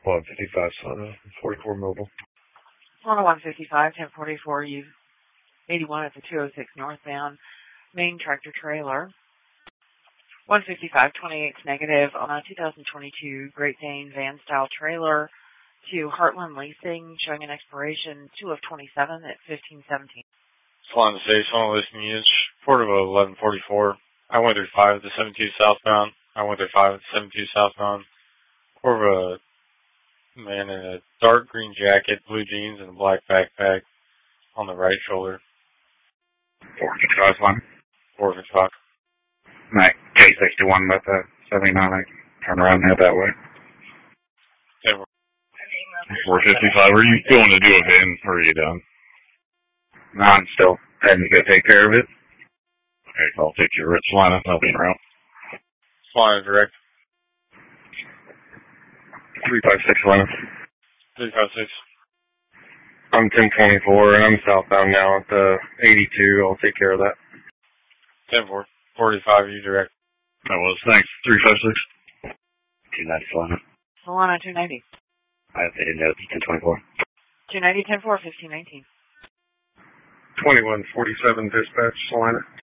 155 Solana, 44 mobile. Solana 155, 1044, U 81 at the 206 northbound, main tractor trailer. 155, 28 negative on a 2022 Great Dane van style trailer to Heartland Leasing, showing an expiration 2 of 27 at 1517. Solana State, Solana listing units, Port of 1144. I-135 at the 72 southbound. I-135 at the 72 southbound. Port of a man in a dark green jacket, blue jeans, and a black backpack on the right shoulder. 455 Solana. 455. Night, K61 about that 79. I turn around and head that way. 455. Are you going to do a van or are you done? No, I'm still heading to go take care of it. Okay, I'll take your red Solana, nothing around. Solana direct. 356 Solana. 356. I'm 1024 and I'm southbound now at the 82. I'll take care of that. 10-4. 45, you direct. That was, thanks. 356. 290 Solana. Solana 290. I have a note, 1024. 290, 10-4, 1519. 2147 dispatch, Solana.